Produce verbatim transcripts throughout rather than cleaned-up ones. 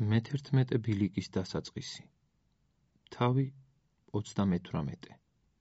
მეთერთმეტე ბილიკის დასაწყისი. თავი ოცდამეთვრამეტე.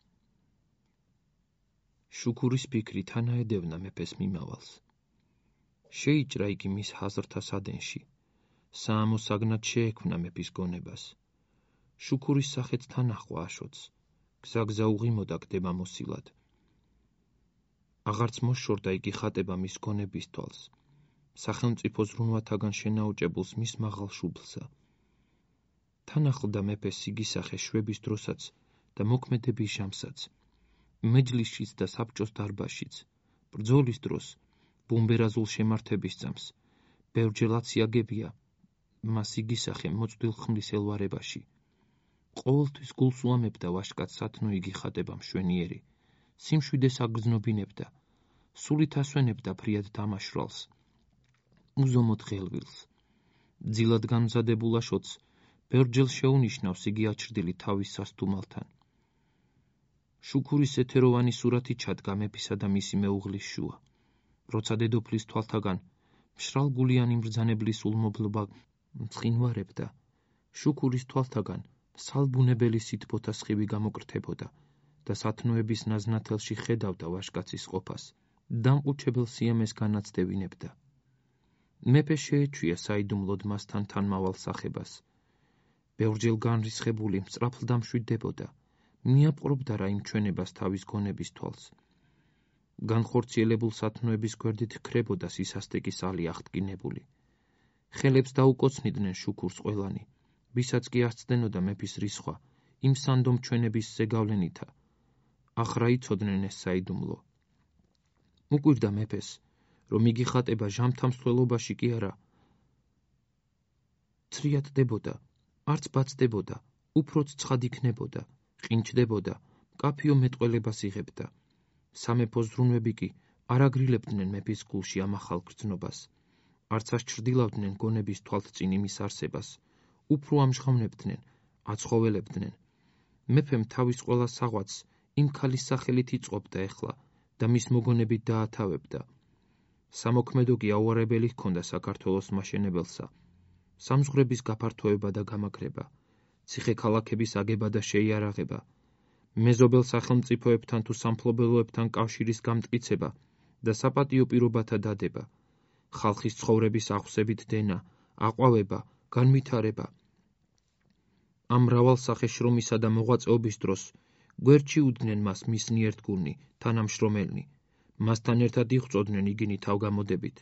შუქურის ფიქრი თანაედევნა მეფეს მიმავალს. შეიჭრა იგი მის ჰაზრთა სადენში. საამოსაგნად შეექმნა მეფის გონებას. შუქურის სახეც თან ახვა აშოც. გზაგზა უღიმოდა გდება მოსილად. აღარც მოშორდა იგი ხატება მის გონების თვალს. სახელმწიფო ზრუნვათაგან შენაუჭებულს მის მაღალ შუბლსა. თან ახლდა მეფეს სიგისახე შვების დროსაც და მოქმედების ჟამსაც, მეჯლისშიც და საბჭოს დარბაზშიც, ბრძოლის დროს, ბუმბერაზულ შემართების წამს, ბევრჯერ აციაგებია მას სიგისახე მოწვდილ ხმლის ელვარებაში. ყოველთვის გულს უამებდა ვაჟკაცს სათნო იგი ხატება მშვენიერი, სიმშვიდეს აგრძნობინებდა, სულით ასვენებდა ფრიად დამაშვრალს, უზომოდ ღელვილს. ძილად გამზადებულ აშოც ბევრჯერ შეუნიშნავს იგი აჩრდილი თავის სასტუმალთან. შუქურის ეთეროვანი სურათი ჩადგა მეფისა და მისი მეუღლის შუა. როცა დედოფლის თვალთაგან მშრალგულიანი მბრძანებლის ულმობლობა მწყინვარებდა, შუქურის თვალთაგან სალბუნებელი სითბოთა სხივი გამოკრთებოდა და სათნოების ნაზნათელში ხედავდა ვაჟკაცის ყოფას, დამყუჩებელ სიამეს განაცდევინებდა. მეფე შეეჩვია საიდუმლოდ მასთან თანმავალ სახებას. ბევრჯერ განრისხებული მწრაფლ დამშვიდდებოდა, მიაპყრობდა რაიმ ჩვენებას თავის გონების თვალს. განხორციელებულ სათნოების გვერდით ქრებოდა სისასტიკის ალი აღტკინებული. ხელებს დაუკოცნიდნენ შუქურს ყველანი, ვისაც კი ასცდენოდა მეფის რისხვა, იმ სანდომ ჩვენების ზეგავლენითა. ახრა იცოდნენ ეს საიდუმლო. უკვირდა მეფეს, რომ იგი ხატება ჟამთამსვლელობაში კი არა ცრიატდებოდა, არც ბაცდებოდა, უფროც ცხად იქნებოდა, ყინჩდებოდა, მკაფიო მეტყველებას იღებდა. სამეფო ზრუნვები კი არ აგრილებდნენ მეფის გულში ამ ახალ გრძნობას, არც ასჩრდილავდნენ გონების თვალთწინ იმის არსებას, უფრო ამჟღავნებდნენ, აცხოველებდნენ. მეფემ თავის ყველა საღვაწს იმ ქალის სახელით იწყობდა ეხლა და მის მოგონებით დაათავებდა. სამოქმედო კი აუარებელი ჰქონდა საქართველოს მაშენებელსა, სამზღვრების გაფართოება და გამაგრება, ციხე-ქალაქების აგება და შეიარაღება, მეზობელ სახელმწიფოებთან თუ სამფლობელოებთან კავშირის გამტკიცება და საპატიო პირობათა დადება, ხალხის ცხოვრების აღვსებით დენა, აყვავება, განვითარება. ამ მრავალსახე შრომისა და მოღვაწეობის დროს გვერდში უდგნენ მას მისნი ერთგულნი, თანამშრომელნი, მასთან ერთად იღვწოდნენ იგინი თავგამოდებით.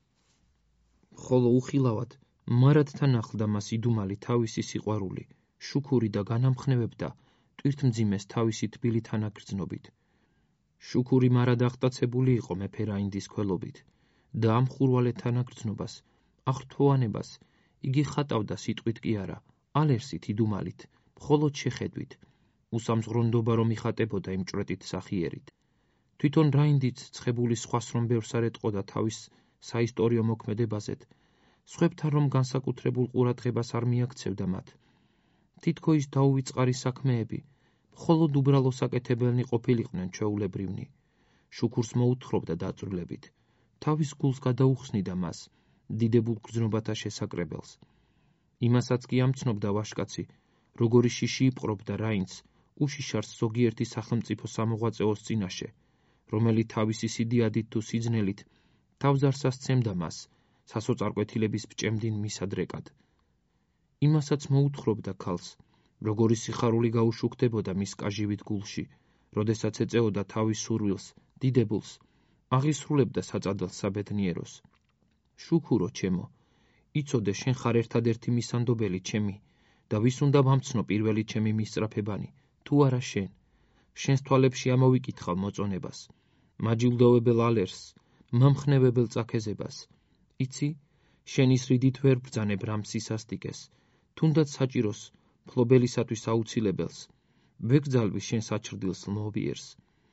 ხოლო უხილავად მარადთან ახლდა მას იდუმალი თავისი სიყვარული, შუქური და განამხნევებდა ტვირთმძიმეს თავისი თბილი თანაგრძნობით. შუქური მარად აღტაცებული იყო მეფე რაინდის ქველობით და ამ ხურვალე თანაგრძნობას, აღრთოვანებას იგი ხატავდა სიტყვით კი არა, ალერსით იდუმალით, მხოლოდ შეხედვით, უსამზღვრონდობა რომ იხატებოდა იმ ჭვრეტით სახიერით. თვითონ რაინდიც ცხებული სხვას რომ ბევრს არ ეტყოდა თავის საისტორიო მოქმედებაზეთ, სხვებთან რომ განსაკუთრებულ ყურადღებას არ მიაქცევდა მათ. თითქო ის დაუვიწყარი საქმეები, მხოლოდ უბრალო საკეთებელნი ყოფილიყვნენ ჩვეულებრივნი. შუქურს მოუთხრობდა დაწვრილებით, თავის გულს გადაუხსნიდა მას, დიდებულ გრძნობათა შესაკრებელს. იმასაც კი ამცნობდა ვაჟკაცი, როგორი შიში იპყრობდა რაინდს უშიშარს ზოგიერთი სახელმწიფო სამოღვაწეოს წინაშე, რომელიც თავისი სიდიადით თუ სიძნელით თავზარს ასცემდა მას, სასოწარკვეთილების ბჭემდინ მისადრეკად. იმასაც მოუთხრობდა ქალს, როგორი სიხარული გაუშუქდებოდა მის კაჟივით გულში, როდესაც ეწეოდა თავის სურვილს, დიდებულს, აღისრულებდა საწადელს საბედნიეროს. შუქურო ჩემო, იცოდე შენ ხარ ერთადერთი მისანდობელი ჩემი და ვის უნდა ვამცნო პირველი ჩემი მისწრაფებანი, თუ არა შენ. შენს თვალებში ამოვიკითხავ მოწონებას, მაჯილდოვებელ ალერსს, მამხნევებელ წაქეზებას. იცი, შენის რიდით ვერ ბრძანებ რამ სისასტიკეს, თუნდაც საჭიროს მფლობელისათვის აუცილებელს, ვეგძალვი შენ საჩრდილს ლმოვიერს.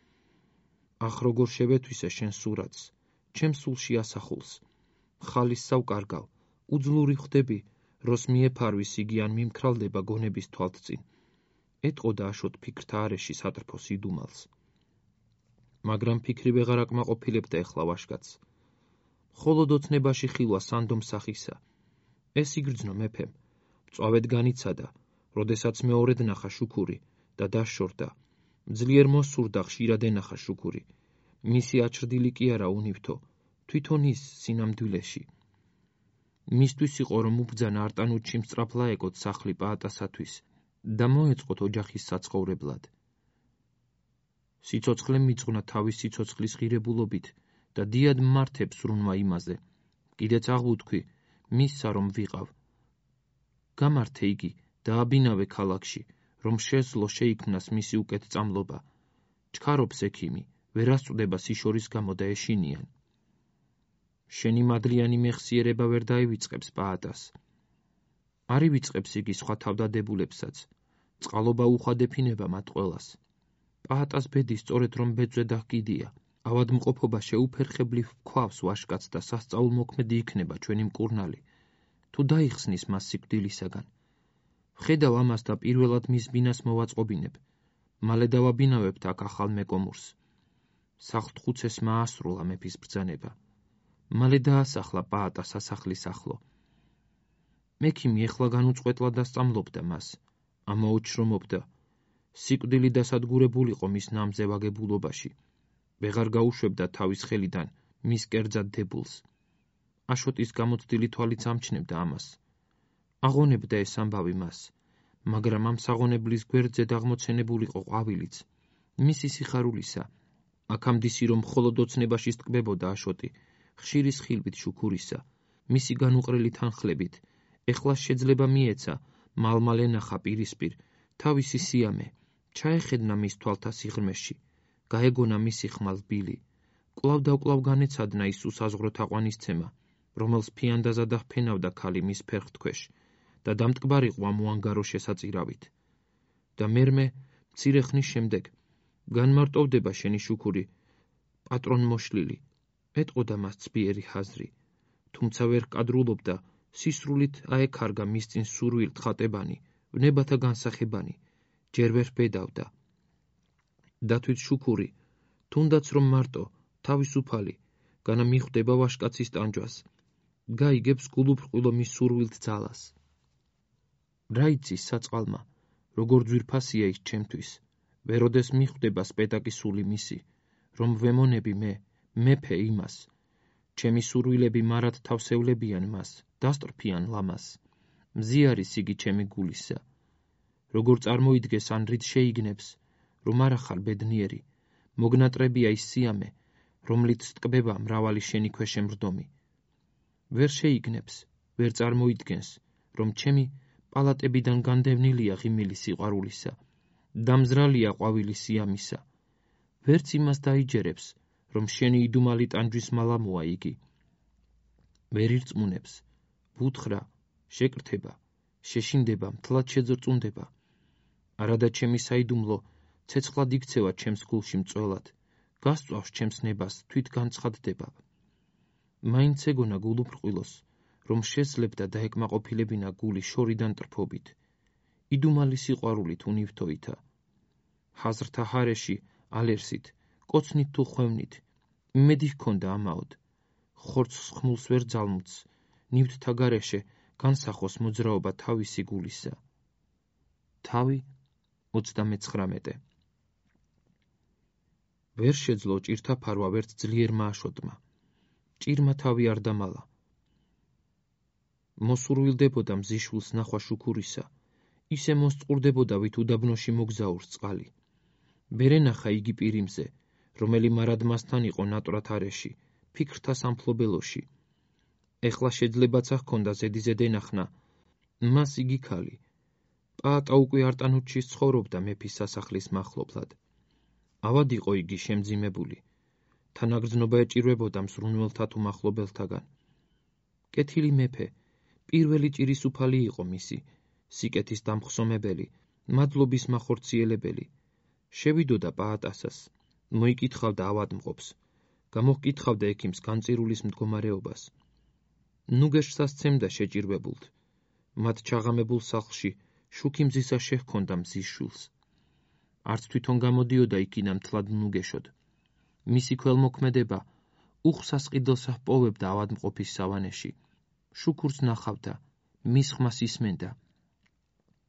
ახ როგორ შევეთვისე შენ სურათს, ჩემ სულში ასახულს, ხალის სავკარგავ, უძლური ხვდები, როს მიეფარვის იგი ან მიმქრალდება გონების თვალთწინ. ეტყოდა აშოთ ფიქრთა არეში სატრფოს იდუმალს. მაგრამ ფიქრი ვეღარ აკმაყოფილებდა ეხლა ვაჟკაცს. მხოლოდ ოცნებაში ხილვა სანდომ სახისა. ეს იგრძნო მეფემ, წვავედ განიცადა, როდესაც მეორედ ნახა შუქური და დაშორდა. ძლიერ მოსურდა ხშირად ენახა შუქური. მისი აჩრდილი კი არა უნივთო, თვითონ ის სინამდვილეში. მისთვის იყო, რომ უბძანა არტანუჩში მსწრაფლა ეკოთ სახლი პაატასათვის და მოეწყოთ ოჯახის საცხოვრებლად. სიცოცხლე მიძღვნა თავის სიცოცხლის ღირებულობით და დიად მმართებს სრუნვა იმაზე. კიდეც აღვუთქვი, მისსა რომ ვიყავ. გამართე იგი და აბინავე ქალაქში, რომ შეძლო შეიქმნას მისი უკეთწამლობა. ჩქარობს ექიმი, ვერასწვდება სიშორის გამო და ეშინიან. შენი მადლიანი მეხსიერება ვერ დაივიწყებს პაატას. არ ივიწყებს იგი სხვა თავდადებულებსაც. წყალობა უხვად ეფინება მათ ყველას. პაატას ბედი სწორედ რომ ბეწვე დahკიდია. ავადმყოფობა შეუფერხებლივ გვქვავს ვაშკაც და სასწაულმოქმედი იქნება ჩვენი მკურნალი. თუ დაიხსნის მას სიკვდილისაგან. ვხედავ ამას და პირველად მის ბინას მოვაწყობინებ. მალე დავაბინავებთ აქ ახალ მეკომურს. სახლთუცეს მაასრულა მეფის ბრძანება. მალე დაასახლა პაატა სასახლის ახლო. მექიმი ეხლა განუწყვეტლა დასწამლობდა მას. ამაოჩრომობდა. სიკვდილი დასადგურებულიყო მის ნამზევაგებულობაში. ვეღარ გაუშვებდა თავის ხელიდან მის კერძად დებულს. აშოტის გამოცდილი თვალიც ამჩნევდა ამას. აღონებდა ეს ამბავი მას, მაგრამ ამ საღონებლის გვერდზე დაღმოცენებულიყო ყვავილიც, მისი სიხარულისა. აქამდისი რომ მხოლოდ ოცნებაში სტკბებოდა აშოტი, ხშირი სხილვით შუქურისა, მისი განუყრელი თანხლებით, ეხლა შეძლება მიეცა, მალ-მალ ენახა პირისპირ, თავისი სიამე, ჩაეხედნა მის თვალთა სიღრმეში, გაეგონა მისი ხმალ ბილი. კვლავ და კვლავ განეცადნა ის უსაზღრო თაყვანისცემა, რომელს ფიანდაზად აღფენავდა ქალი მის ფერხთქვეშ და დამტკბარიყო ამ უანგარო შესაწირავით. და მერმე, მცირე ხნის შემდეგ, განმარტოვდება შენი შუქური, პატრონ მოშლილი, ეტყოდა მას ცბიერი ხაზრი, თუმცა ვერ კადრულობდა, სისრულით აექარგა მის წინ სურვილთ ხატებანი, ვნებათა განსახებანი, ჯერ ვერ ბედავდა. დათვით შუქური, თუნდაც რომ მარტო, თავისუფალი, განა მიხვდება ვაშკაცის ტანჯვას, გაიგებს გულუბრყვილო მის სურვილთ ძალას. რა იცის საწყალმა, როგორ ძვირფასია ის ჩემთვის, ვეროდეს მიხვდება სპეტაკი სული მისი, რომ ვემონები მე, მეფე იმას, ჩემი სურვილები მარად თავსევლებიან მას, დასტრფიან ლამას, მზიარის იგი ჩემი გულისა, როგორ წარმოიდგეს ან რით შეიგნებს, რომ არ ახარ ბედნიერი, მოგნატრებია ის სიამე, რომლით სტკბება მრავალი შენი ქვეშემრდომი. ვერ შეიგნებს, ვერ წარმოიდგენს, რომ ჩემი პალატებიდან განდევნილია ღიმილი სიყვარულისა, დამზრალია ყვავილი სიამისა. ვერც იმას დაიჯერებს, რომ შენი იდუმალი ტანჯვის მალამოა იგი. ვერ ირწმუნებს, ვუთხრა, შეკრთება, შეშინდება, მთლად შეძრწუნდება. არადა ჩემი საიდუმლო, ცეცხლად იქცევა ჩემს გულში მწველად, გასწვავს ჩემს ნებას, თვით განცხადდება. მაინც ეგონა გულუბრყვილოს, რომ შესძლებდა დაეკმაყოფილებინა გული შორიდან ტრფობით, იდუმალი სიყვარულით უნივთოითა. ხაზრთა ჰარეში, ალერსით, კოცნით თუ ხვევნით, იმედი ჰქონდა ამაოდ, ხორცს ხმულს ვერ ძალმუც, ნივთთა გარეშე განსახოს მოძრაობა თავისი გულისა. თავი ოცდამეცხრამეტე. ვერ შეძლო ჭირთა ფარვა ვერც ძლიერმა აშოტმა. ჭირმა თავი არ დამალა. მოსურვილდებოდა მზიშვილს ნახვა შუქურისა, ისე მოსწყურდებოდა ვით უდაბნოში მოგზაურს წყალი. ვერ ენახა იგი პირიმზე, რომელი მარად მასთან იყო ნატრად არეში, ფიქრთა სამფლობელოში. ეხლა შეძლებაცა ჰქონდა ზედიზედ ენახნა, მას იგი ქალი. პაატა უკვე არტანუჩში ცხოვრობდა მეფის სასახლის მახლობლად. ავად იყო იგი შემძიმებული. თანაგრძნობა ეჭირვებოდა მზრუნველთა თუ მახლობელთაგან. კეთილი მეფე, პირველი ჭირისუფალი იყო მისი, სიკეთის დამხსომებელი, მადლობის მახორციელებელი. შევიდოდა პაატასას, მოიკითხავდა ავადმყოფს, გამოჰკითხავდა ექიმს განწირულის მდგომარეობას. ნუგეშსა სცემდა შეჭირვებულთ. მათ ჩაღამებულ სახლში შუქი მზისა შეჰქონდა მზის შულს. არც თვითონ გამოდიოდა იქიდან მთლად ნუგეშოდ. მისი ქველმოქმედება უხსას ყიდელსა ჰპოვებდა ავადმყოფის სავანეში. შუქურს ნახავდა, მის ხმას ისმენდა,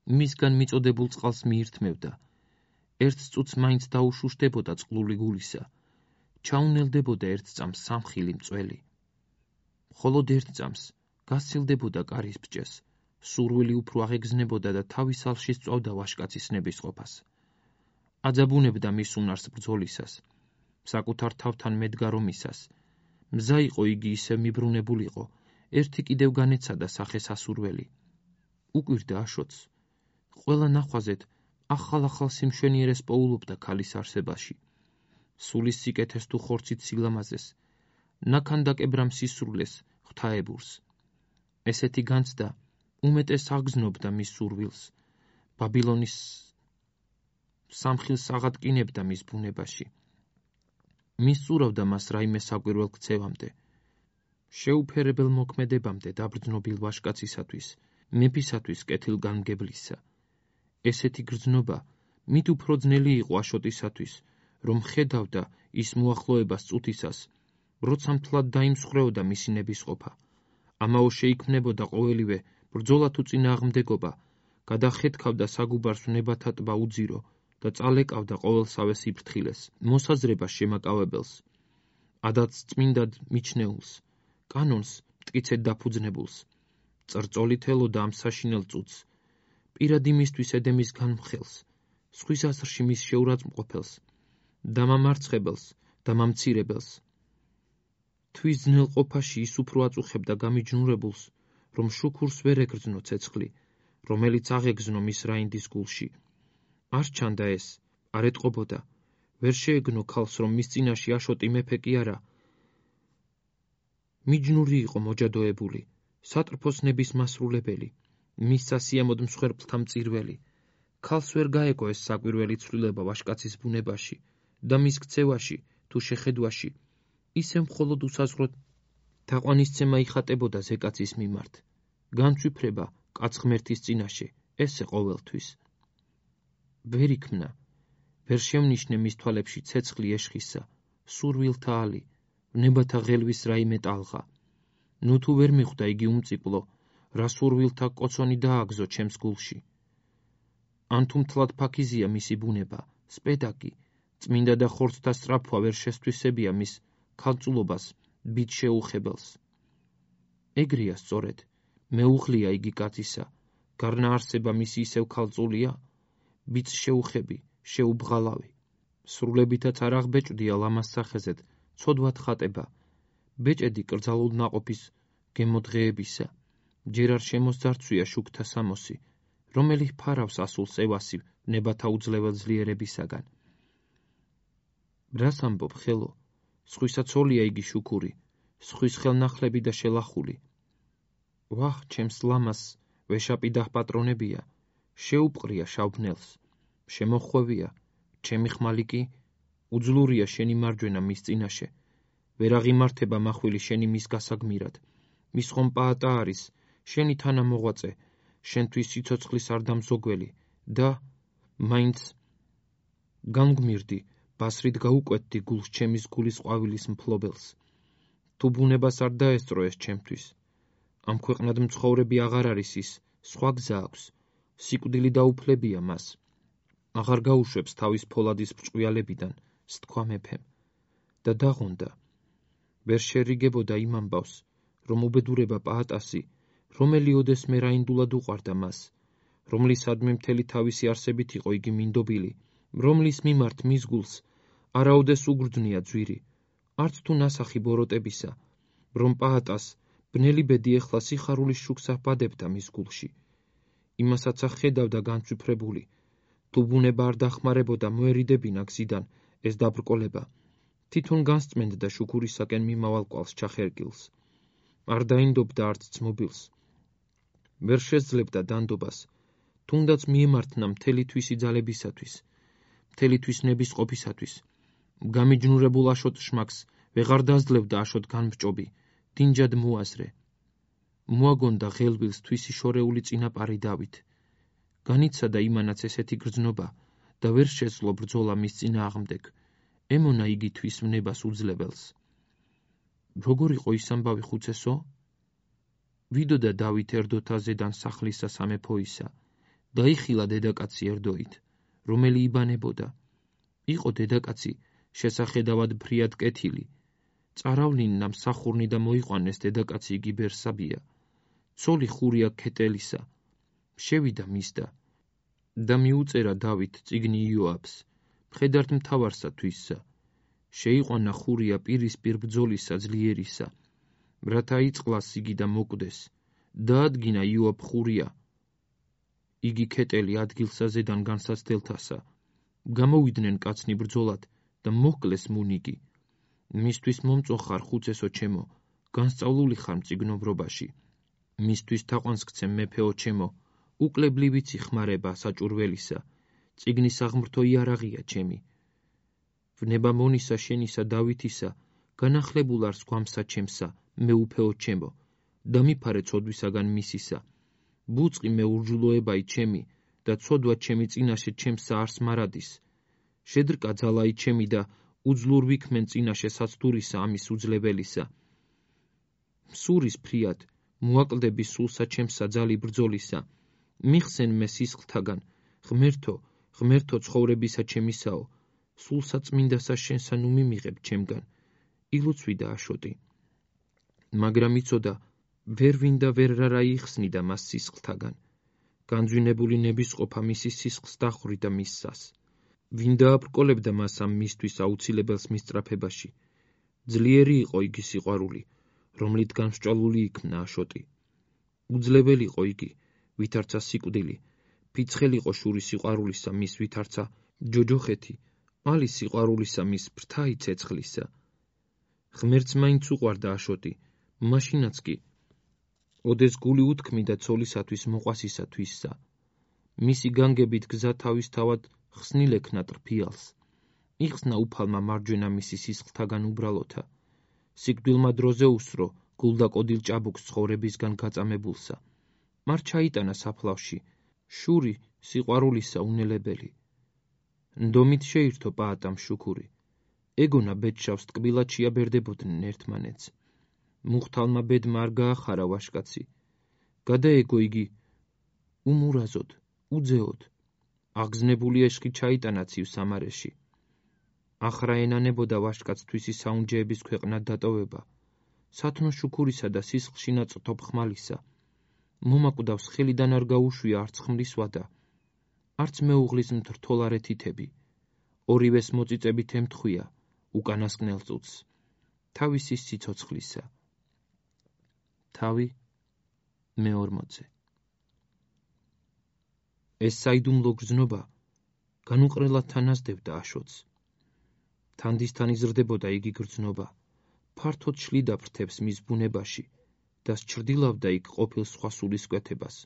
მისგან მიწოდებულ წყალს მიირთმევდა. ერთ წუთს მაინც დაუშუშდებოდა წყლული გულისა. ჩაუნელდებოდა ერთ წამს სამხილი მწველი. მხოლოდ ერთ წამს გასცილდებოდა კარის ბჭეს, სურვილი უფრო აღეგზნებოდა და თავის ალში სწვავდა ვაჟკაცის ნებისყოფას. აძაბუნებდა მის უნარს ბრძოლისას, საკუთარ თავთან მედგარომისას. მზა იყო იგი ისევ მიბრუნებულიყო, ერთი კიდევ განეცადა სახეს ასურველი. უკვირდა აშოც. ყველა ნახვაზეთ ახალ-ახალ სიმშვენიერეს პოულობდა ქალის არსებაში. სულის სიკეთეს თუ ხორცით სილამაზეს, ნაქანდაკებრამ სისრულეს ღვთაებურს. ესეთი განცდა უმეტეს აგზნობდა მის სურვილს, ბაბილონის სამხილს აღადგინებდა მის ბუნებაში. მისწურავდა მას რაიმე საკვირველ ქცევამდე, შეუფერებელ მოქმედებამდე დაბრძნობილ ვაჟკაცისათვის, მეფისათვის კეთილგანგებლისა. ესეთი გრძნობა მით უფრო ძნელი იყო აშოტისათვის, რომ ხედავდა ის მოახლოებას წუთისას, როცა მთლად დაიმსხვრეოდა მისი ნებისყოფა. ამაო შეიქმნებოდა ყოველივე ბრძოლა თუ წინააღმდეგობა, გადახეთქავდა საგუბარს ვნებათა ტბა უძირო და წალეკავდა ყოველსავე სიფრთხილეს, მოსაზრებას შემაკავებელს, ადაც წმინდად მიჩნეულს, კანონს მტკიცედ დაფუძნებულს. წრწოლით ელოდა ამ საშინელ წუთს, პირად იმისთვის ედემის განმხელს, სხვის აზრში მის შეურაცხმყოფელს, დამამარცხებელს, დამამცირებელს. თვის ძნელყოფაში ის უფრო აწუხებდა გამიჯნურებულს, რომ შუქურს ვერ ეგრძნო ცეცხლი, რომელიც აღეგზნო მის რაინდის გულში. არ ჩანდა ეს, არ ეტყობოდა, ვერ შეეგნო ქალს, რომ მის წინაში აშოტი მეფე კი არა. მიჯნური იყო მოჯადოებული, სატრფოს ნების მასრულებელი, მის სასიამოდ მსხვერპლთა მწირველი. ქალს ვერ გაეგო ეს საკვირველი ცვლილება ვაჟკაცის ბუნებაში და მის ქცევაში თუ შეხედვაში, ისე მხოლოდ უსაზღროდ თაყვანისცემა იხატებოდა ზეკაცის მიმართ. განცვიფრება კაც ღმერთის წინაშე, ესე ყოველთვის. ვერ იქმნა, ვერ შემნიშნე მის თვალებში ცეცხლი ეშხისა, სურვილთა ალი, ვნებათა ღელვის რაიმე ტალღა. ნუ თუ ვერ მიხვდა იგი უმწიფლო, რა სურვილთა კოცონი დააგზო ჩემს გულში. ან თუ მთლად ფაქიზია მისი ბუნება, სპედაკი, წმინდა და ხორცთა სწრაფვა ვერ შესთვისებია მის ქალწულობას ბიჭ შეუხებელს. ეგრეა სწორედ, მეუღლია იგი კაცისა, გარნა არსება მისი ისევ ქალწულია, ბიჭ შეუხები, შეუბღალავი. სრულებითაც არ აღბეჭდია ლამას სახეზეთ, ცოდვად ხატება, ბეჭედი კრძალულ ნაყოფის გემოდღეებისა, ჯერ არ შემოსძარცვია შუქთა სამოსი, რომელი ფარავს ასულს ევასი ნებათა უძლეველ ძლიერებისაგან. რას ამბობ ხელო, სხვისა ცოლია იგი შუქური, სხვის ხელნახლები და შელახული. ვახ, ჩემს ლამას ვეშაპი დაჰპატრონებია, შეუპყრია შავბნელს, შემოხვევია, ჩემი ხმალი კი უძლურია შენი მარჯვენა მის წინაშე, ვერ აღიმართება მახვილი შენი მის გასაგმირად, მის ხომ პაატა არის, შენი თანამოღვაწე, შენთვის სიცოცხლის არ დამზოგველი და მაინც განგვმირდი, ბასრით გაუკვეთდი გულს ჩემის გულის ყვავილის მფლობელს. თუ ბუნებას არ დაესწრო ეს ჩემთვის, ამ ქვეყნად მცხოვრები აღარ არის ის, სხვა გზა აქვს, სიკვდილი დაუფლებია მას. აღარ გაუშვებს თავის ფოლადის ბრჭყვიალებიდან, სთქვა მეფემ და დაღონდა. ვერ შერიგებოდა იმ ამბავს, რომ უბედურება პაატასი, რომელი ოდესმე რაინდულად უყვარდა მას, რომლისადმი მთელი თავისი არსებით იყო იგი მინდობილი, რომლის მიმართ მის გულს არაოდეს უგრძნია ძვირი, არც თუ ნასახი ბოროტებისა, რომ პაატას ბნელი ბედი ეხლა სიხარულის შუქს აბადებდა მის გულში. იმასაც ახედავდა განცვიფრებული, თუ ბუნება არ დახმარებოდა მოერიდებინა გზიდან ეს დაბრკოლება, თვითონ განსწმენდა შუქურისაკენ მიმავალ კვალს ჩახერგილს. არ დაინდობდა არც ძმობილს. ვერ შეძლებდა დანდობას, თუნდაც მიემართნა მთელი თვისი ძალებისათვის, მთელი თვის ნებისყოფისათვის. გამიჯნურებულ აშოტ შმაკს ვეღარ დაძლევდა აშოტ განმჭობი, დინჯად მოაზრე. მოაგონდა ღელვილს თვისი შორეული წინაპარი დავით. განიცადა იმანაც ესეთი გრძნობა და ვერ შეძლო ბრძოლა მის წინააღმდეგ, ემონა იგი თვის ვნებას უძლებელს. როგორ იყო ის ამბავი ხუცესო? ვიდოდა დავით ერდოთა ზედან სახლისა სამეფოისა, დაიხილა დედაკაცი ერდოით, რომელი იბანებოდა. იყო დედაკაცი შესახედავად ფრიად კეთილი. წარავლინნა მსახურნი და მოიყვანეს დედაკაცი იგი ბერსაბია. ცოლი ხურია ქეტელისა. შევიდა მისდა და მიუწერა დავით წიგნი იოაბს, მხედართ მთავარსა თვისსა. შეიყვანა ხურია პირისპირ ბრძოლისა ძლიერისა, რათა იწყლას იგი და მოკვდეს. დაადგინა იოაბ ხურია, იგი ქეტელი ადგილსა ზედან განსაცდელთასა. გამოვიდნენ კაცნი ბრძოლად და მოჰკლეს მუნიკი. მისთვის მომწოხარ ხუცესო ჩემო, განსწავლული ხარ მწიგნობრობაში. მისთვის თაყვანს გცემ მეფეო ჩემო, უკლებლივიცი ხმარება საჭურველისა. წიგნის აღმრთო იარაღია ჩემი. ვნება მონისა შენისა დავითისა, განახლებულ არს გვამსა ჩემსა, მეუფეო ჩემო, დამიფარე ცოდვისაგან მისისა. ბუწყი მეურჯულოებაი ჩემი და ცოდვა ჩემი წინაშე ჩემსა არს მარადის. შედრკა ძალაი ჩემი და უძლურ ვიქმენ წინაშე საცდურისა ამის უძლებელისა. მსურის ფრიად მოაკლდები სულსა ჩემსა ძალი ბრძოლისა. მიხსენ მე სისხლთაგან, ღმერთო, ღმერთო ცხოვრებისა ჩემისაო, სულსა წმინდასა შენსა ნუ მიმიღებ ჩემგან. ილოცვი და აშოტი. მაგრამ იცოდა, ვერ ვინდა ვერ რა იხსნიდა მას სისხლთაგან. განძვინებული ნებისყოფა მისი სისხლს დახვრიდა მისსას. ვინდა აპრკოლებდა მას ამ მისთვის აუცილებელს მისწრაფებაში. ძლიერი იყო იგი სიყვარული, რომლით განსჭვალული იქნა აშოტი. უძლებელი იყო იგი, ვითარცა სიკვდილი, ფიცხელი იყო შური სიყვარულისა მის ვითარცა ჯოჯოხეთი, ალი სიყვარულისა მის ფრთაი ცეცხლისა. ღმერთს მაინც უყვარდა აშოტი, მაშინაც კი ოდეს გული უთქმიდა ცოლისათვის მოყვასისათვისსა. მისი განგებით გზა თავისთავად ხსნილ ექნა ტრფიალს. იხსნა უფალმა მარჯვენა მისი სისხლთაგან უბრალოთა. სიკვდილმა დროზე უსრო გულდა კოდილ ჭაბუკს ცხოვრებისგან გაწამებულსა. მარ ჩაიტანა საფლავში, შური სიყვარულისა უნელებელი. ნდომით შეირთო პაატამ შუქური. ეგონა ბედშავს ტკბილად შეაბერდებოდნენ ერთმანეთს. მუხთალმა ბედმა არ გაახარა ვაშკაცი. გადაეგო იგი უმურაზოდ, უძეოდ. აღგზნებული ეშხი ჩაიტანა ცივ სამარეში. ახრა ენანებოდა ვაშკაცთვისი საუნჯეების ქვეყნად დატოვება. სათნო შუქურისა და სისხლში ნაწყთობ ხმალისა. მომაკვდავს ხელიდან არ გაუშვია არც ხმლის ვადა, არც მეუღლის მთრთოლარე თითები. ორივეს მოწიწებით ემთხვია უკანასკნელ წუთს, თავისი სიცოცხლისა. თავი მეორმოცე. ეს საიდუმლო გრძნობა განუყრელად თანასდებდა აშოტს. თანდისთან იზრდებოდა იგი გრძნობა, ფართოდ შლიდა ფრთებს მის ბუნებაში და სჩრდილავდა იქ ყოფილ სხვა სულისკვეთებას.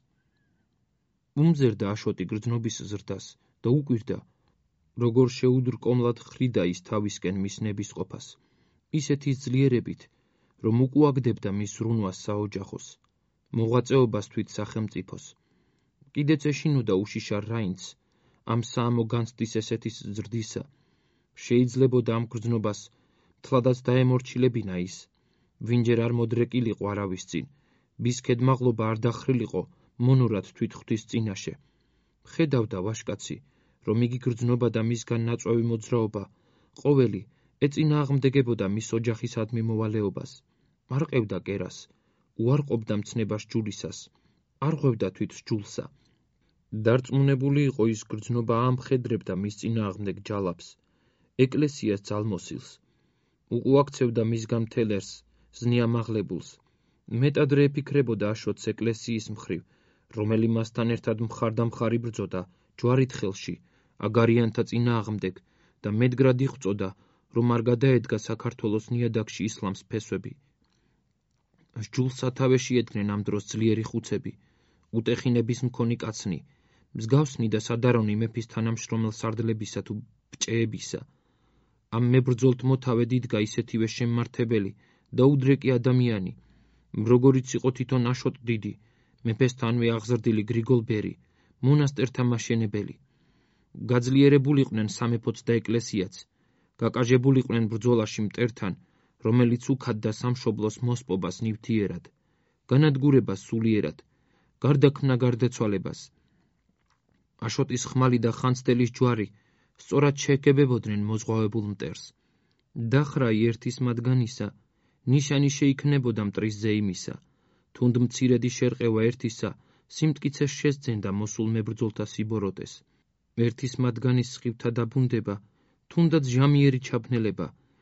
უმზერდა აშოტი გრძნობის ზრდას და უკვირდა, როგორ შეუდრკომლად ხრიდა ის თავისკენ მის ნებისყოფას, ისეთი ძლიერებით, რომ უკუაგდებდა მის ზრუნვას საოჯახოს, მოღვაწეობას თვით სახელმწიფოს. კიდეც ეშინოდა უშიშარ რაინც, ამ საამო განცდის ესეთის ზრდისა. შეიძლებოდა ამ გრძნობას მთლადაც დაემორჩილებინა ის, ვინჯერ არ მოდრეკილიყო არავის წინ, ბისქედ მაღლობა არ დახრილიყო მონურად თვით ღვთის წინაშე. ხედავდა ვაშკაცი, რომ იგი გრძნობა და მისგან ნაწვევი მოძრაობა, ყოველი ეწინააღმდეგებოდა მის ოჯახისადმი მოვალეობას. არ ყევდა კერას, უარყოფდა მცნებას ჯულისას, არ ღვევდა თვით სჯულსა. დარწმუნებული იყო ის გრძნობა ამხედრებდა მის წინააღმდეგ ჯალაფს, ეკლესიას ძალმოსილს. უკუაქცევდა მისგან მთელ ერს, ზნიამაღლებულს. მეტად რე აფიქრებოდა აშოტს ეკლესიის მხრივ, რომელი მასთან ერთად მხარდამხარი ბრძოდა ჯვარით ხელში, აგარიანთა წინააღმდეგ და მეტგრად იღვწოდა, რომ არ გადაედგა საქართველოს ნიადაგში ისლამს ფესვები. სჯულს სათავეში ედგნენ ამ დროს ძლიერი ხუცები, უტეხინების მქონი კაცნი, მსგავსნი და სადარონი მეფის თანამშრომელ სარდლებისა თუ ბჭეებისა. ამ მებრძოლთ მოთავედ იდგა ისეთივე შემმართებელი და უდრეკი ადამიანი, როგორიც იყო თვითონ აშოტ დიდი, მეფესთანვე აღზრდილი გრიგოლ ბერი, მონასტერთა მაშენებელი. გაძლიერებულიყვნენ სამეფოც და ეკლესიაც, გაკაჟებულიყვნენ ბრძოლაში მტერთან, რომელიც უქადდა სამშობლოს მოსპობას ნივთიერად, განადგურებას სულიერად, გარდაქმნა გარდაცვალებას. აშოტის ხმალი და ხანძთელის ჯვარი სწორად შეეგებებოდნენ მოზღვავებულ მტერს. დახრაი ერთის მათგანისა, ნიშანი შეიქმნებოდა მტრის ზეიმისა, თუნდ მცირედი შერყევა ერთისა, სიმტკიცეს შესძენდა მოსულ მებრძოლთა სიბოროტეს. ერთის მათგანის სხივთა დაბრუნდება, თუნდაც ჟამიერი ჩაბნელება,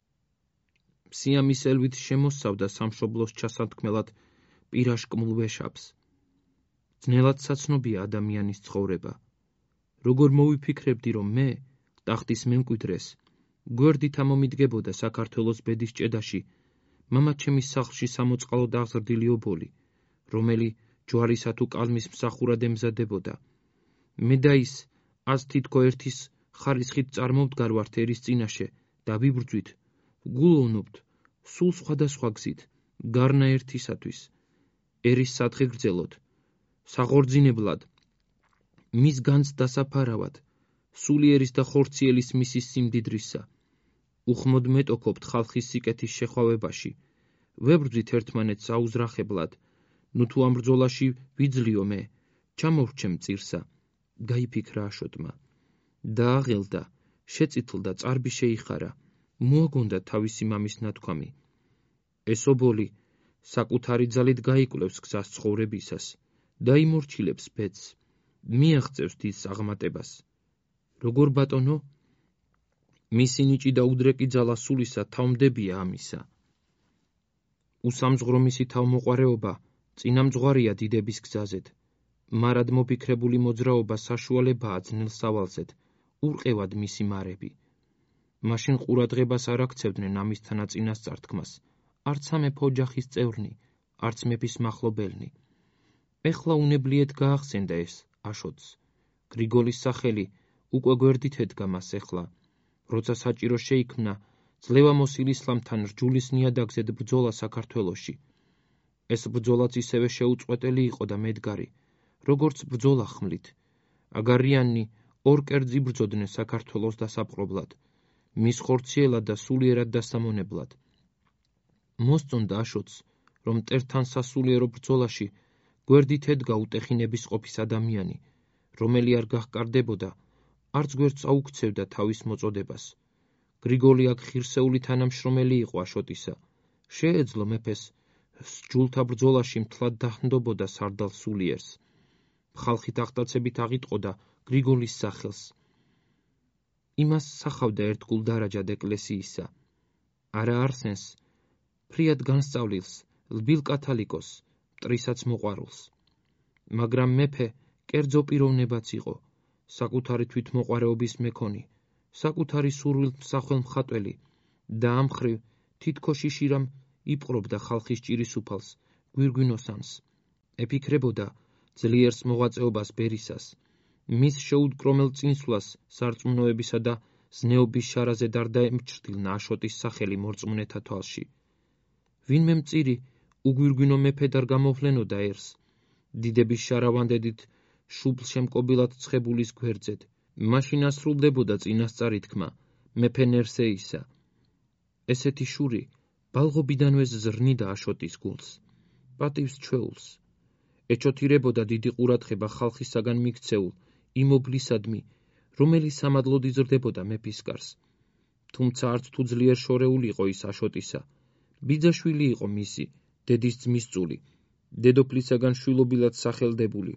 სიამის ელვით შემოსავდა სამშობლოს ჩასათქმელად პირაშკმულ ვეშაპს. ძნელად საცნობია ადამიანის ცხოვრება. როგორ მოვიფიქრებდი, რომ მე, ტახტის მემკვიდრეს, გვერდით ამომიდგებოდა საქართველოს ბედის ჭედაში, მამაჩემის სახლში სამოწყალოდ აღზრდილი ობოლი, რომელი ჯვარისა თუ კალმის მსახურად ემზადებოდა. მე და ის, ას თითქო ერთის ხარისხით წარმოვდგარ ვართ ერის წინაშე და ვიბრძვით, ვგულოვნობთ, სულ სხვადასხვა გზით, გარნა ერთისათვის, ერის სათხე გრძელოთ, საღორძინებლად, მის განძს დასაფარავად, სულიერის და ხორციელის მისის სიმდიდრისა. უხმოდ მეტოქობთ ხალხის სიკეთის შეხვავებაში, ვებრძვით ერთმანეთს აუზრახებლად, ნუ თუ ამ ბრძოლაში ვიძლიო მე, ჩამოვრჩემ წირსა, გაიფიქრა აშოტმა. დააღელდა, შეწითლდა, წარბი შეიხარა, მოაგონდა თავისი მამის ნათქვამი. ეს ობოლი საკუთარი ძალით გაიკვლევს გზას ცხოვრებისას, დაიმორჩილებს ბედს, მიაღწევს დის აღმატებას. როგორ ბატონო? მისი ნიჭი და უდრეკი ძალა სულისა თავმდებია ამისა. უსამძღვრო მისი თავმოყვარეობა წინამძღვარია დიდების გზაზეთ, მარად მოფიქრებული მოძრაობა საშუალებაა ძნელ სავალზეთ, ურყევად მისი მარები. მაშინ ყურადღებას არ აქცევდნენ ამის თანაწინასწარ-თქმას, არც სამეფო ოჯახის წევრნი, არც მეფის მახლობელნი. ეხლა უნებლიეთ გაახსენდა ეს აშოტს. გრიგოლის სახელი უკვე გვერდით ედგა მას ეხლა, როცა საჭირო შეიქმნა ძლევამოსილ ისლამთან რჯულის ნიადაგზედ ბრძოლა საქართველოში. ეს ბრძოლაც ისევე შეუწყვეტელი იყო და მედგარი, როგორც ბრძოლა ხმლით. აგარიანნი ორ კერძ იბრძოდნენ საქართველოს დასაპყრობლად, მის ხორციელად და სულიერად დასამონებლად. მოსწონდა აშოტს, რომ მტერთან სასულიერო ბრძოლაში გვერდით ედგა უტეხინების ყოფის ადამიანი, რომელი არ გაჰკარდებოდა, არც გვერდს აუქცევდა თავის მოწოდებას. გრიგოლი აქ ღირსეული თანამშრომელი იყო აშოტისა, შეეძლო მეფეს სჯულთა ბრძოლაში მთლად დაჰნდობოდა სარდალ სულიერს. ხალხით აღტაცებით აღიტყოდა გრიგოლის სახელს. იმას სახავდა ერთგულ დარაჯად ეკლესიისა. არა არსენს, ფრიად განსწავლილს, ლბილ კათალიკოს, მტრისაც მოყვარულს. მაგრამ მეფე კერძო პიროვნებაც იყო, საკუთარი თვითმოყვარეობის მექონი, საკუთარი სურვილთ მსახელ მხატველი და ამ მხრივ თითქოში შირამ იპყრობდა ხალხის ჭირისუფალს, გვირგვინოსანს. ეფიქრებოდა ძლიერს მოღვაწეობას ბერისას, მის შეუდგრომელ წინსვლას სარწმუნოებისა და ზნეობის შარაზე არ დაემჩრდილნა აშოტის სახელი მორწმუნეთა თვალში. ვინმე მწირი უგვირგვინო მეფედ არ გამოვლენოდა ერს, დიდების შარავანდედით შუბლ შემკობილად ცხებულის გვერდზედ. მაშინ ასრულდებოდა წინასწარი თქმა, მეფე ნერსეისა. ესეთი შური ბალღობიდანვე ზრნიდა აშოტის გულს, პატივს ჩვეულს. ეჩოთირებოდა დიდი ყურადღება ხალხისაგან მიქცეულ იმ ობლისადმი, რომელი სამადლოდ იზრდებოდა მეფის კარს. თუმცა არც თუ ძლიერ შორეული იყო ის აშოტისა, ბიძაშვილი იყო მისი, დედის ძმისწული, დედოფლისაგან შვილობილად სახელდებული.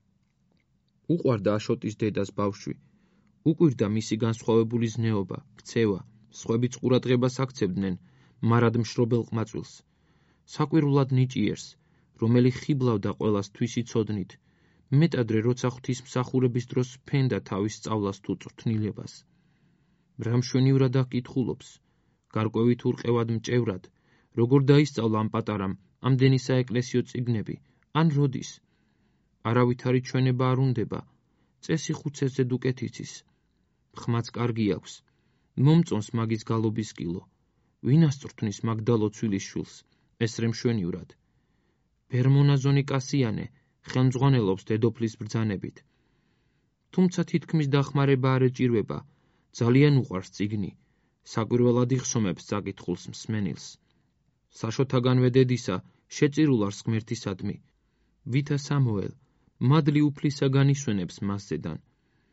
უყვარდა აშოტის დედას ბავშვი, უკვირდა მისი განსხვავებული ზნეობა, ქცევა, სხვებიც ყურადღებას აქცევდნენ მარად მშრობელ ყმაწვილს, საკვირვლად ნიჭიერს, რომელი ხიბლავდა ყველას თვისიცოდნით, მეტადრე როცა ღვთისმსახურების დროს ფენდა თავის სწავლას თუ წვრთნილებას. რა მშვენივრად აკითხულობს, გარკვევით ურყევად მჭევრად, როგორ დაისწავლა ამ პატარამ ამდენი საეკლესიო წიგნები, ან როდის. არავითარი ჩვენება არ უნდება, წესი ხუცესზე უკეთ იცის. ხმაც კარგი აქვს, მომწონს მაგის გალობის კილო, ვინ ასწრთნის მაგდალო ცვილის შვილს, ესრე მშვენივრად. ბერმონაზონი კასიანე ხელმძღვანელობს დედოფლის ბრძანებით. თუმცა თითქმის დახმარება არ ეჭირვება, ძალიან უყვარს წიგნი, საკვირველად იხსომებს საკითხულს მსმენელს. საშოთაგანვე დედისა შეწირულარს ღმერთისადმი, ვითა სამოელ, მადლი უფლისა განისვენებს მასზედან,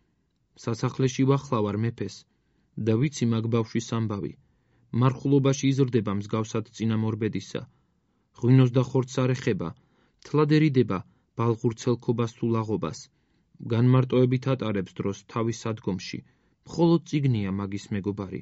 სასახლეში ვახლავარ მეფეს და ვიცი მაგ ბავშვის ამბავი. მარხულობაში იზრდება მსგავსად წინამორბედისა. ღვინოს და ხორცს არ ეხება, თლად ერიდება ბალღურ ცელქობას თუ ლაღობას. განმარტოებით ატარებს დროს თავის სადგომში, მხოლოდ წიგნია მაგის მეგობარი.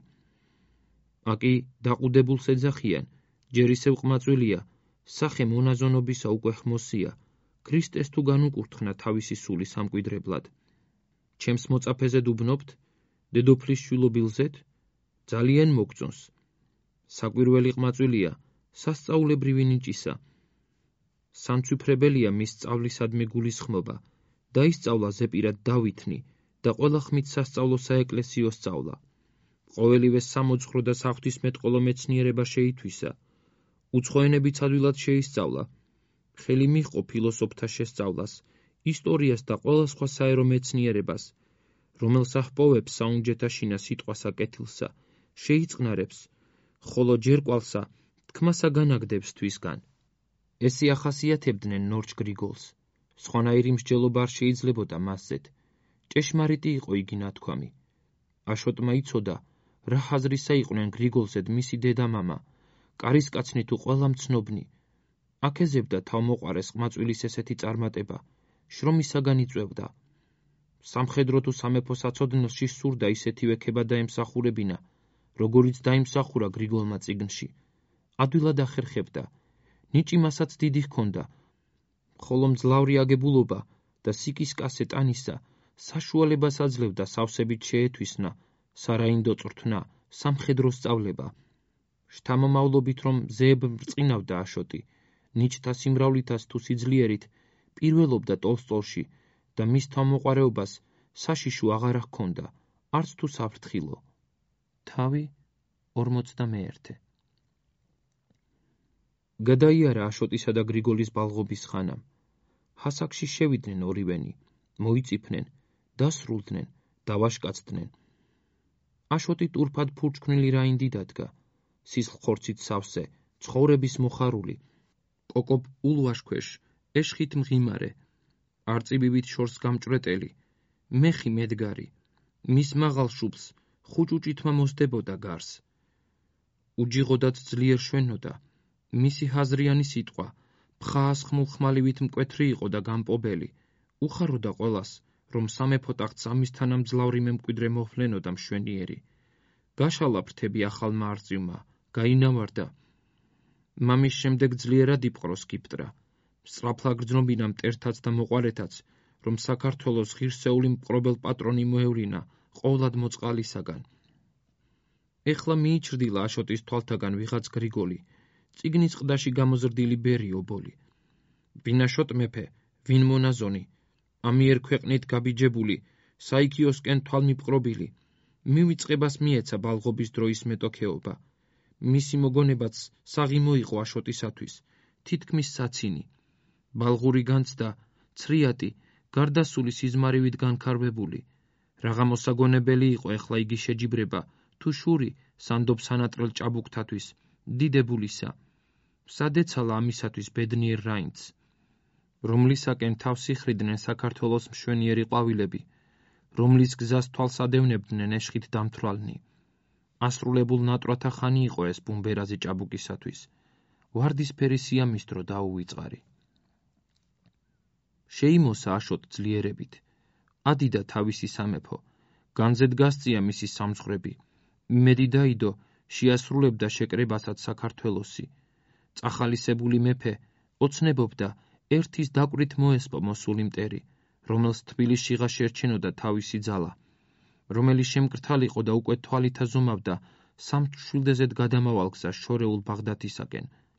აკი დაყუდებულს ეძახიან, ჯერ ისევ ყმაწვილია, სახე მონაზონობისა უკვე ხმოსია, ქრისტეს თუ განუკურთხნა თავისი სული სამკვიდრებლად. ჩემს მოწაფეზე დუბნობთ, დედოფლის შვილობილზეთ, ძალიან მოგწონს. საკვირველი ყმაწვილია, სასწაულებრივი ნიჭისა. სამცვიფრებელია მის სწავლისადმი გულისხმობა, დაისწავლა ზეპირად დავითნი და ყველა ხმით სასწავლო საეკლესიო სწავლა. ყოველივე სამოძღვრო და საღვთისმეტყველო მეცნიერება შეითვისა. უცხოენებიც ადვილად შეისწავლა. ხელი მიჰყო ფილოსოფთა შესწავლას, ისტორიას და ყველა სხვა საერო მეცნიერებას, რომელსა ჰპოვებს საუნჯეთა სიტყვასა კეთილსა, შეიწყნარებს, ხოლო ჯერკვალსა თქმასა განაგდებს თვისგან. ესე ახასიათებდნენ ნორჩ გრიგოლს. სხვანაირი მსჯელობა არ შეიძლებოდა მასზეთ. ჭეშმარიტი იყო იგი ნათქვამი. აშოტმა იცოდა, რა ხაზრისა იყვნენ გრიგოლზედ მისი დედა-მამა, კარისკაცნი თუ ყველა მცნობნი. აკეზებდა თავმოყარეს ყმაწვილის ესეთი წარმატება, შრომისაგან იწვევდა. სამხედრო თუ სამეფო საცოდნელში სურდა ისეთივე ქება დაემსახურებინა, როგორიც დაიმსახურა გრიგოლმა წიგნში. ადვილად ახერხებდა, ნიჭი მასაც დიდი ჰქონდა, ხოლო მძლავრი აგებულობა და სიკისკასე ტანისა საშუალებას აძლევდა სავსებით შეეთვისნა სარაინდო წვრთნა, სამხედრო სწავლება. შთამომავლობით რომ მზეებ ბრწყინავდა აშოტი, ნიჭთა სიმრავლითაც თუ სიძლიერით პირველობდა ტოლსტოლში და მის თავმოყარეობას საშიშო აღარ ჰქონდა, არც თუ საფრთხილო. თავი ორმოცდამეერთე. გადაიარა აშოტისა და გრიგოლის ბალღობის ხანამ. ჰასაკში შევიდნენ ორივენი, მოიწიფნენ, დასრულდნენ, დავაშკაცდნენ. აშოტი ტურფად ფურჩქნილი რაინდი დადგა, სისხლხორცით სავსე, ცხოვრების მოხარული, კოკობ ულვაშქვეშ, ეშხით მღიმარე, არწივივით შორს გამჭვრეტელი, მეხი მედგარი, მის მაღალ შუბს ხუჭუჭითმა მოსდებოდა გარს. უჯიღოდაც ძლიერ შვენოდა, მისი ჰაზრიანი სიტყვა, ფხაას ხმულხმალივით მკვეთრი იყო და გამპობელი, უხაროდა ყველას, რომ სამეფო ტახტს ამისთანა მძლავრი მემკვიდრე მოჰვლენოდა მშვენიერი. გაშალა ფრთები ახალმა არწივმა, გაინავარდა. მამის შემდეგ ძლიერად იპყროს კიპტრა, სწრაფლა გრძნობინა მტერთაც და მოყვარეთაც, რომ საქართველოს ღირსეული მპყრობელ პატრონი მოევლინა ყოვლად მოწყალისაგან. ეხლა მიიჩრდილა აშოტის თვალთაგან ვიღაც გრიგოლი, წიგნის ყდაში გამოზრდილი ბერი ობოლი. ვინ აშოტ მეფე, ვინ მონაზონი, ამიერ ქვეყნით გაბიჯებული, საიქიოსკენ თვალმიპყრობილი, მივიწყებას მიეცა ბალღობის დროის მეტოქეობა. მისი მოგონებაც საღი მოიყო აშოტისათვის, თითქმის საცინი. ბალღური განცდა, ცრიატი, გარდასული სიზმარივით განქარვებული. რაღა მოსაგონებელი იყო ეხლა იგი შეჯიბრება, თუ შური სანდობ სანატრელ ჭაბუკთათვის, დიდებულისა. სად ეცალა ამისათვის ბედნიერ რაინდს, რომლისაკენ თავს იხრიდნენ საქართველოს მშვენიერი ყვავილები, რომლის გზას თვალს ადევნებდნენ ეშხით დამთვრალნი. ასრულებულ ნატრათა ხანი იყო ეს ბუმბერაზი ჭაბუკისათვის. ვარდისფერი სიამისტრო დაუვიწყარი. შეიმოსა აშოტ ძლიერებით. ადიდა თავისი სამეფო, განზედ გასწია მისი სამძღვრები. იმედი დაიდო, შეასრულებდა შეკრებასაც საქართველოსი. წახალისებული მეფე ოცნებობდა ერთის დაკვრით მოესპო მოსული მტერი, რომელს თბილისშიღა შერჩენოდა თავისი ძალა, რომელიც შემკრთალიყო და უკვე თვალით აზომავდა სამ შვილდეზედ გადამავალ გზას შორეულ ბაღდათისაკენ.